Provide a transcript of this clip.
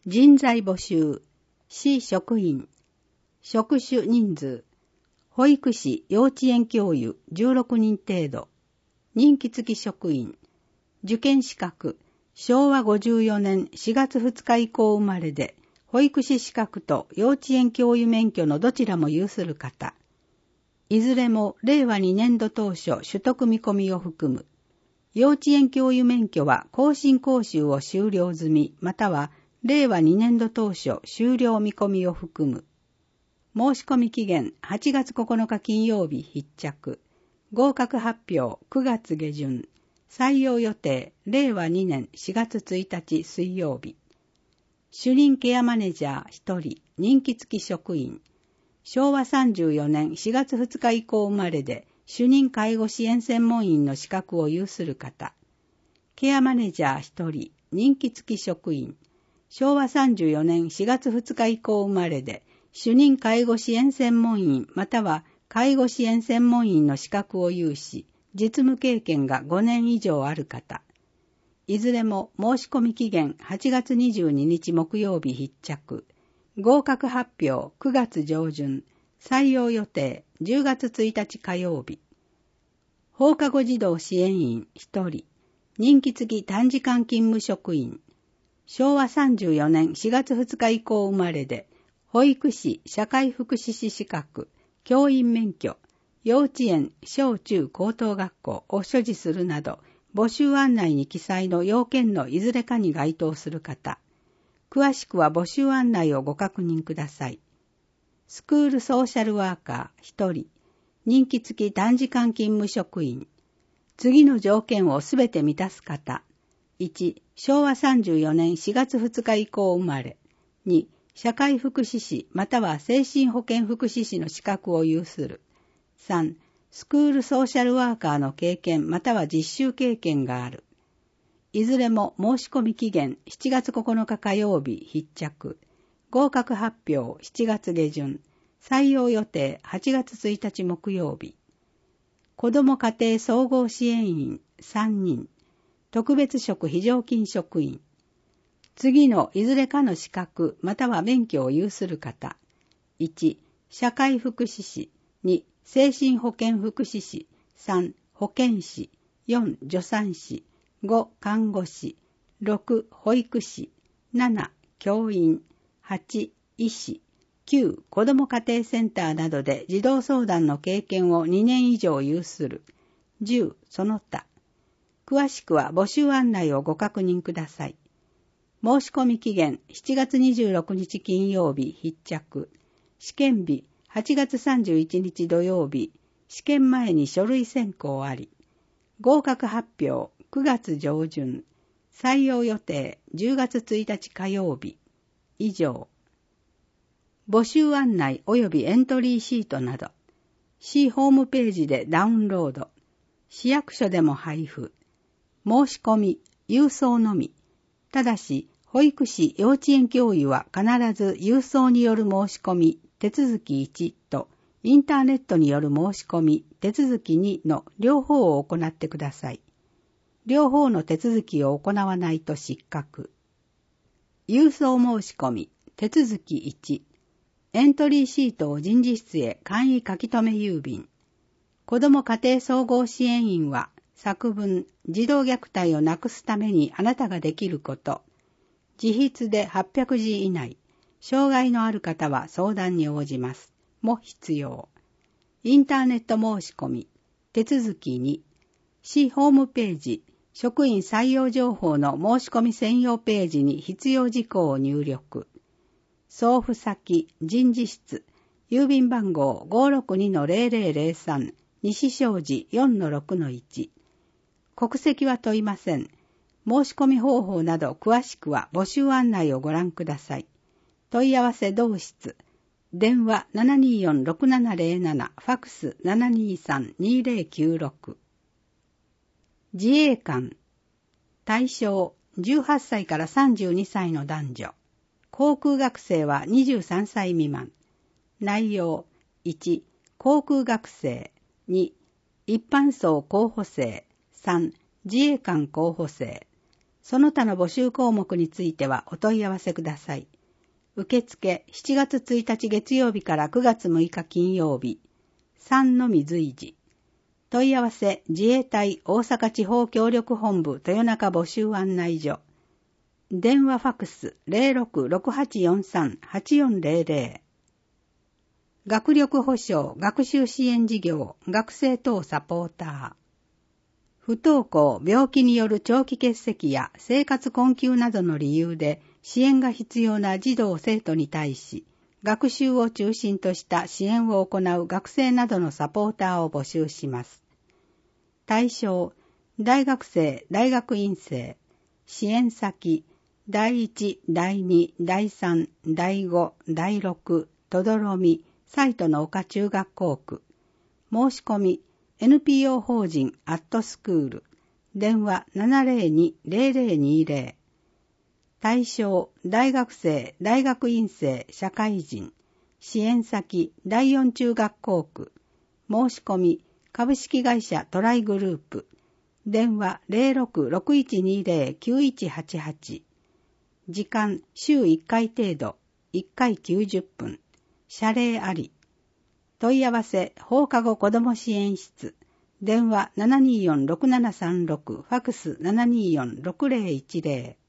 人材募集、市職員、職種人数、保育士、幼稚園教諭16人程度、任期付き職員、受験資格、昭和54年4月2日以降生まれで、保育士資格と幼稚園教諭免許のどちらも有する方、いずれも令和2年度当初取得見込みを含む。幼稚園教諭免許は更新講習を修了済み、または令和2年度当初修了見込みを含む。申し込み期限8月9日金曜日必着。合格発表9月下旬。採用予定令和2年4月1日水曜日。主任ケアマネージャー1人、任期付き職員。昭和34年4月2日以降生まれで、主任介護支援専門員の資格を有する方。ケアマネージャー1人、任期付き職員。昭和34年4月2日以降生まれで、主任介護支援専門員または介護支援専門員の資格を有し、実務経験が5年以上ある方。いずれも申し込み期限8月22日木曜日必着。合格発表9月上旬。採用予定10月1日火曜日。放課後児童支援員1人。任期付き短時間勤務職員。昭和34年4月2日以降生まれで、保育士、社会福祉士資格、教員免許、幼稚園、小中高等学校を所持するなど、募集案内に記載の要件のいずれかに該当する方。詳しくは募集案内をご確認ください。スクールソーシャルワーカー1人、任期付き短時間勤務職員。次の条件をすべて満たす方。1、昭和34年4月2日以降生まれ。2、社会福祉士または精神保健福祉士の資格を有する。3、スクールソーシャルワーカーの経験または実習経験がある。いずれも申し込み期限7月9日火曜日必着。合格発表7月下旬。採用予定8月1日木曜日。子ども家庭総合支援員3人。特別職非常勤職員。次のいずれかの資格または免許を有する方。1、社会福祉士。2、精神保健福祉士。3、保健師。4、助産師。5、看護師。6、保育士。7、教員。8、医師。9、子ども家庭センターなどで児童相談の経験を2年以上有する。10、その他。詳しくは募集案内をご確認ください。申し込み期限7月26日金曜日必着。試験日8月31日土曜日。試験前に書類選考あり。合格発表9月上旬。採用予定10月1日火曜日。以上。募集案内及びエントリーシートなど、市ホームページでダウンロード、市役所でも配布、申し込み、郵送のみ。ただし、保育士、幼稚園教諭は必ず郵送による申し込み、手続き1と、インターネットによる申し込み、手続き2の両方を行ってください。両方の手続きを行わないと失格。郵送申し込み、手続き1。エントリーシートを人事室へ簡易書き留め郵便。子ども家庭総合支援員は作文、児童虐待をなくすためにあなたができること。自筆で800字以内。障害のある方は相談に応じます。も必要。インターネット申し込み。手続き2。市ホームページ。職員採用情報の申し込み専用ページに必要事項を入力。送付先、人事室、郵便番号 562-0003、西小路 4-6-1。国籍は問いません。申し込み方法など詳しくは募集案内をご覧ください。問い合わせ同室。電話 724-6707、ファクス 723-2096。自衛官。対象、18歳から32歳の男女。航空学生は23歳未満。内容、1、航空学生。2、一般層候補生。3、自衛官候補生。 その他の募集項目についてはお問い合わせください。受付7月1日月曜日から9月6日金曜日、3のみ随時。問い合わせ自衛隊大阪地方協力本部豊中募集案内所。電話ファックス 066843-8400。学力保障学習支援事業学生等サポーター。不登校、病気による長期欠席や生活困窮などの理由で支援が必要な児童生徒に対し、学習を中心とした支援を行う学生などのサポーターを募集します。対象、大学生、大学院生、支援先、第1、第2、第3、第5、第6、とどろみ、サイトの丘中学校区。申し込み、NPO 法人アットスクール。電話 702-0020。対象、大学生、大学院生、社会人。支援先、第4中学校区。申し込み、株式会社トライグループ。電話 066120-9188。時間、週1回程度。1回90分。謝礼あり。問い合わせ、放課後子ども支援室。電話 724-6736、ファクス 724-6010。